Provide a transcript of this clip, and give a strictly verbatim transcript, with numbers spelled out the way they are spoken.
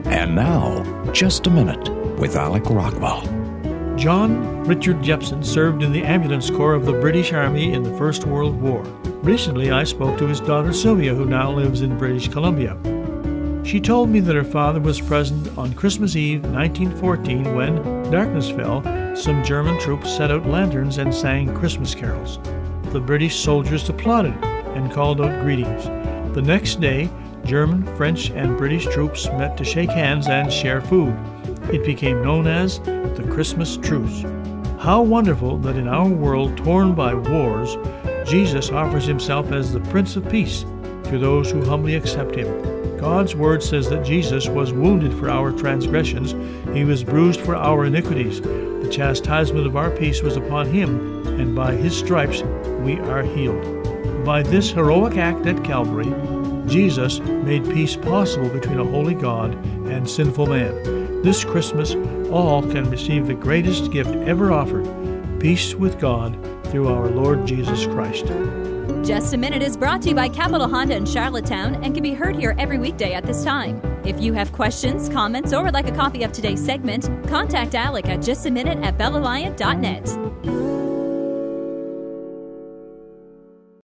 And now, Just a Minute with Alec Rockwell. John Richard Jepson served in the Ambulance Corps of the British Army in the First World War. Recently, I spoke to his daughter Sylvia, who now lives in British Columbia. She told me that her father was present on Christmas Eve nineteen fourteen when darkness fell. Some German troops set out lanterns and sang Christmas carols. The British soldiers applauded and called out greetings. The next day, German, French, and British troops met to shake hands and share food. It became known as the Christmas Truce. How wonderful that in our world torn by wars, Jesus offers himself as the Prince of Peace to those who humbly accept him. God's word says that Jesus was wounded for our transgressions, he was bruised for our iniquities. The chastisement of our peace was upon him, and by his stripes we are healed. By this heroic act at Calvary, Jesus made peace possible between a holy God and sinful man. This Christmas, all can receive the greatest gift ever offered, peace with God through our Lord Jesus Christ. Just a Minute is brought to you by Capital Honda in Charlottetown and can be heard here every weekday at this time. If you have questions, comments, or would like a copy of today's segment, contact Alec at just a minute at bell alliant dot net.